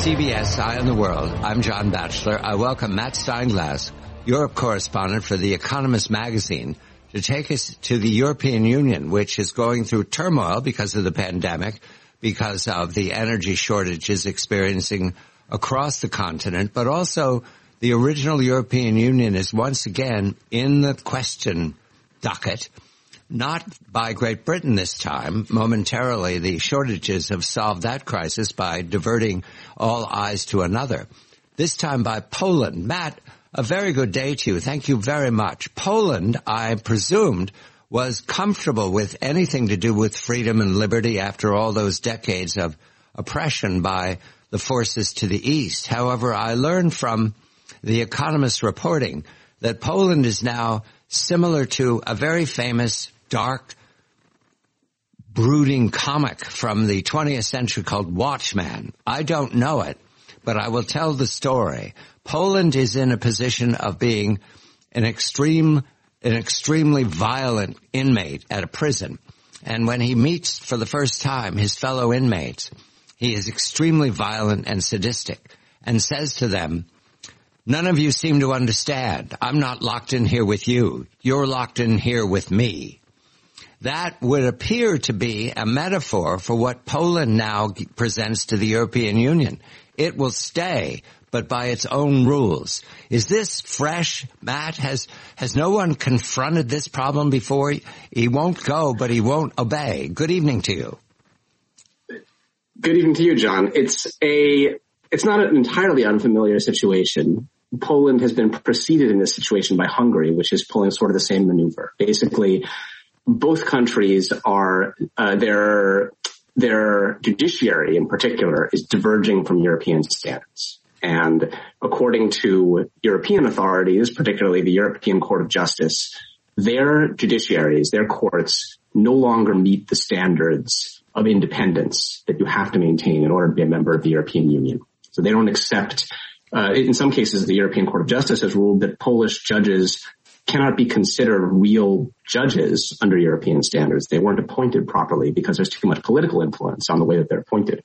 CBS Eye on the World. I'm John Batchelor. I welcome Matt Steinglass, Europe correspondent for The Economist magazine, to take us to the European Union, which is going through turmoil because of the pandemic, because of the energy shortages experiencing across the continent, but also the original European Union is once again in the question docket. Not by Great Britain this time. Momentarily, the shortages have solved that crisis by diverting all eyes to another. This time by Poland. Matt, a very good day to you. Thank you very much. Poland, I presumed, was comfortable with anything to do with freedom and liberty after all those decades of oppression by the forces to the east. However, I learned from The Economist reporting that Poland is now similar to a very famous dark, brooding comic from the 20th century called Watchmen. I don't know it, but I will tell the story. Poland is in a position of being an extremely violent inmate at a prison. And when he meets for the first time his fellow inmates, he is extremely violent and sadistic and says to them, "None of you seem to understand. I'm not locked in here with you. You're locked in here with me." That would appear to be a metaphor for what Poland now presents to the European Union. It will stay, but by its own rules. Is this fresh, Matt? Has no one confronted this problem before? He won't go, but he won't obey. Good evening to you. Good evening to you, John. It's not an entirely unfamiliar situation. Poland has been preceded in this situation by Hungary, which is pulling sort of the same maneuver. Basically, both countries are, their judiciary in particular is diverging from European standards. And according to European authorities, particularly the European Court of Justice, their judiciaries, their courts no longer meet the standards of independence that you have to maintain in order to be a member of the European Union. So they don't accept, in some cases, the European Court of Justice has ruled that Polish judges cannot be considered real judges under European standards. They weren't appointed properly because there's too much political influence on the way that they're appointed.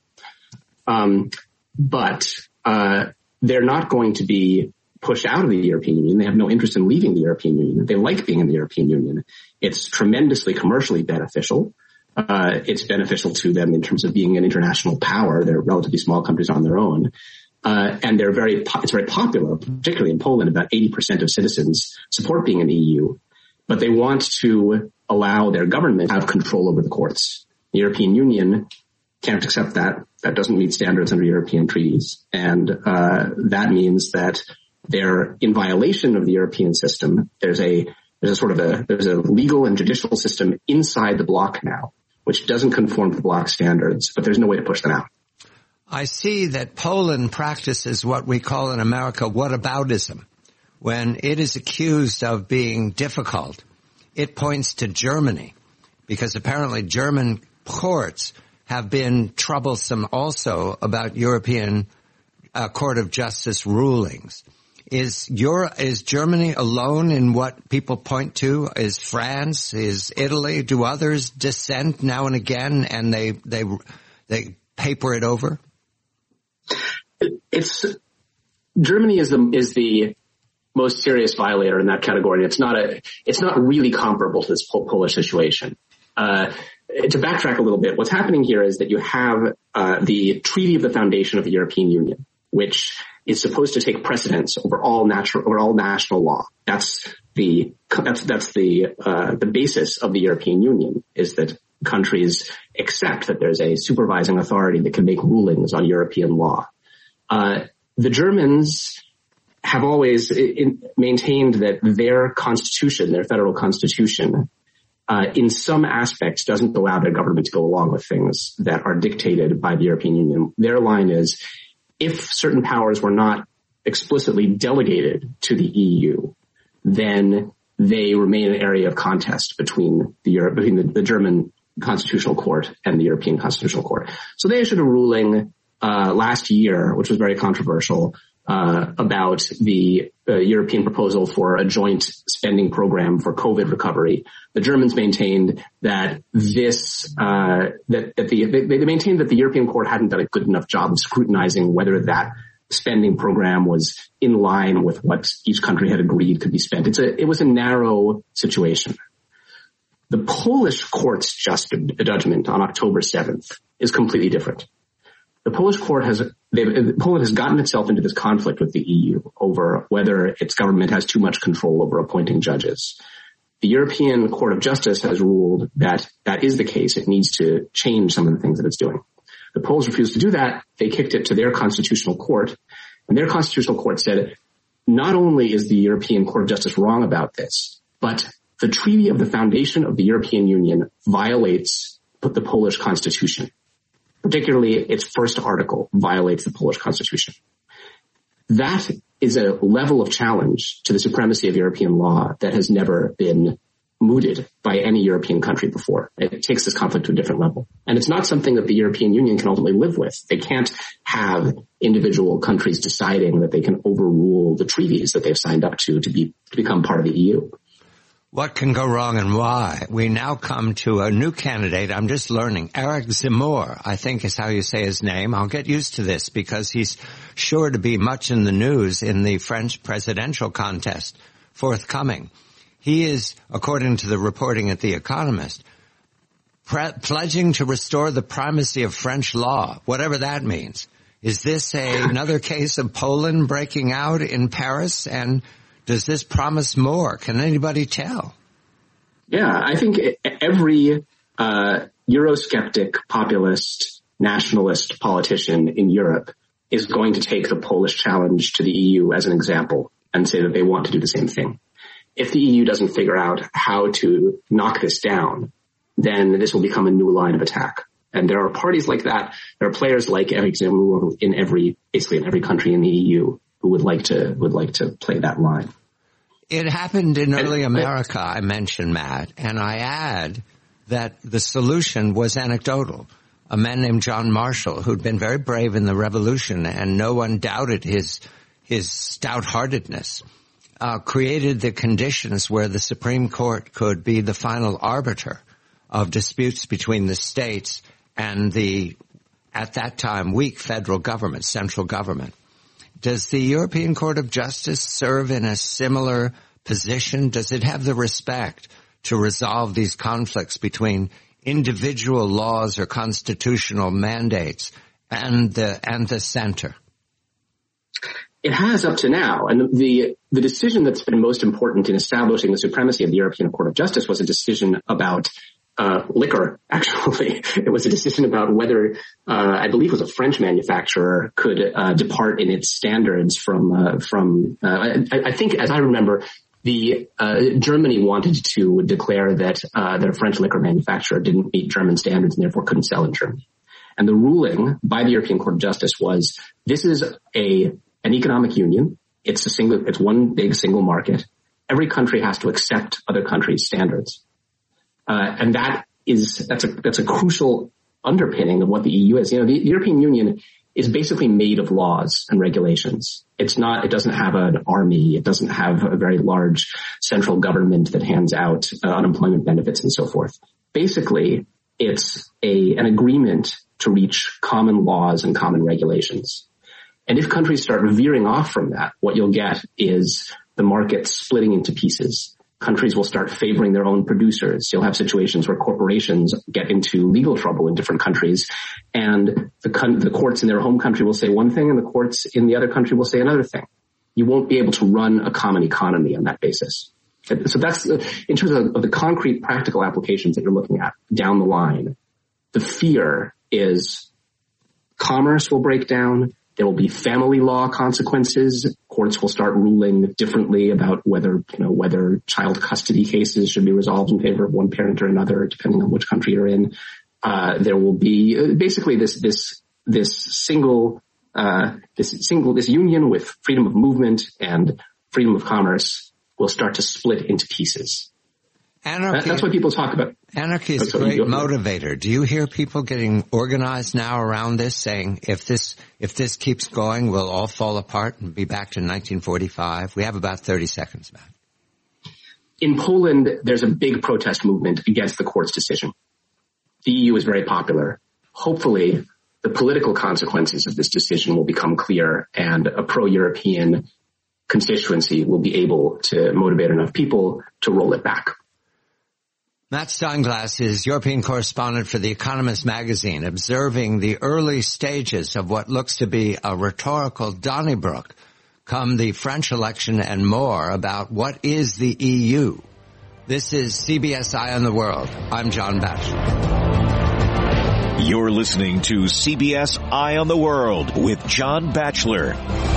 But they're not going to be pushed out of the European Union. They have no interest in leaving the European Union. They like being in the European Union. It's tremendously commercially beneficial. It's beneficial to them in terms of being an international power. They're relatively small countries on their own. And it's very popular, particularly in Poland. About 80% of citizens support being in the EU, but they want to allow their government to have control over the courts. The European Union can't accept that. That doesn't meet standards under European treaties. And, that means that they're in violation of the European system. There's a legal and judicial system inside the bloc now, which doesn't conform to the bloc standards, but there's no way to push them out. I see that Poland practices what we call in America whataboutism. When it is accused of being difficult, it points to Germany, because apparently German courts have been troublesome also about European Court of Justice rulings. Is Germany alone in what people point to? Is France? Is Italy? Do others dissent now and again and they paper it over? Germany is the most serious violator in that category. It's not really comparable to this Polish situation. To backtrack a little bit, what's happening here is that you have the Treaty of the Foundation of the European Union, which is supposed to take precedence over all national law. That's the basis of the European Union, is that countries accept that there's a supervising authority that can make rulings on European law. The Germans have always maintained that their constitution, their federal constitution, in some aspects doesn't allow their government to go along with things that are dictated by the European Union. Their line is, if certain powers were not explicitly delegated to the EU, then they remain an area of contest between the German Constitutional Court and the European Constitutional Court. So they issued a ruling last year, which was very controversial, about the European proposal for a joint spending program for COVID recovery, the Germans maintained that they maintained that the European Court hadn't done a good enough job of scrutinizing whether that spending program was in line with what each country had agreed could be spent. It was a narrow situation. The Polish court's judgment on October 7th is completely different. The Polish court Poland has gotten itself into this conflict with the EU over whether its government has too much control over appointing judges. The European Court of Justice has ruled that that is the case. It needs to change some of the things that it's doing. The Poles refused to do that. They kicked it to their constitutional court, and their constitutional court said, not only is the European Court of Justice wrong about this, but the Treaty of the Foundation of the European Union violates the Polish constitution. Particularly, its first article violates the Polish constitution. That is a level of challenge to the supremacy of European law that has never been mooted by any European country before. It takes this conflict to a different level. And it's not something that the European Union can ultimately live with. They can't have individual countries deciding that they can overrule the treaties that they've signed up to become part of the EU. What can go wrong and why? We now come to a new candidate. I'm just learning. Eric Zemmour, I think is how you say his name. I'll get used to this because he's sure to be much in the news in the French presidential contest forthcoming. He is, according to the reporting at The Economist, pledging to restore the primacy of French law, whatever that means. Is this another case of Poland breaking out in Paris? And does this promise more? Can anybody tell? Yeah, I think every Eurosceptic, populist, nationalist politician in Europe is going to take the Polish challenge to the EU as an example and say that they want to do the same thing. If the EU doesn't figure out how to knock this down, then this will become a new line of attack. And there are parties like that. There are players like Eric Zemmour basically in every country in the EU who would like to play that line. It happened in early America, I mentioned, Matt, and I add that the solution was anecdotal. A man named John Marshall, who'd been very brave in the revolution, and no one doubted his stout-heartedness, created the conditions where the Supreme Court could be the final arbiter of disputes between the states and the, at that time, weak federal government, central government. Does the European Court of Justice serve in a similar position? Does it have the respect to resolve these conflicts between individual laws or constitutional mandates and the center? It has up to now. And the decision that's been most important in establishing the supremacy of the European Court of Justice was a decision about liquor, actually. It was a decision about whether, I believe it was a French manufacturer could depart in its standards from I think, as I remember, Germany wanted to declare that their French liquor manufacturer didn't meet German standards and therefore couldn't sell in Germany. And the ruling by the European Court of Justice was, this is an economic union. It's one big single market. Every country has to accept other countries' standards. And that's a crucial underpinning of what the EU is. You know, the European Union is basically made of laws and regulations. It doesn't have an army. It doesn't have a very large central government that hands out unemployment benefits and so forth. Basically, it's an agreement to reach common laws and common regulations. And if countries start veering off from that, what you'll get is the market splitting into pieces. Countries will start favoring their own producers. You'll have situations where corporations get into legal trouble in different countries, and the courts in their home country will say one thing and the courts in the other country will say another thing. You won't be able to run a common economy on that basis. So that's, in terms of the concrete practical applications that you're looking at down the line, the fear is commerce will break down. There will be family law consequences. Courts will start ruling differently about whether child custody cases should be resolved in favor of one parent or another, depending on which country you're in. There will be basically this union with freedom of movement and freedom of commerce will start to split into pieces. Anarchy, that's what people talk about. Anarchy is a great motivator. Do you hear people getting organized now around this, saying if this keeps going, we'll all fall apart and be back to 1945? We have about 30 seconds, Matt. In Poland, there's a big protest movement against the court's decision. The EU is very popular. Hopefully, the political consequences of this decision will become clear, and a pro-European constituency will be able to motivate enough people to roll it back. Matt Steinglass is European correspondent for The Economist magazine, observing the early stages of what looks to be a rhetorical Donnybrook come the French election and more about what is the EU. This is CBS Eye on the World. I'm John Batchelor. You're listening to CBS Eye on the World with John Batchelor.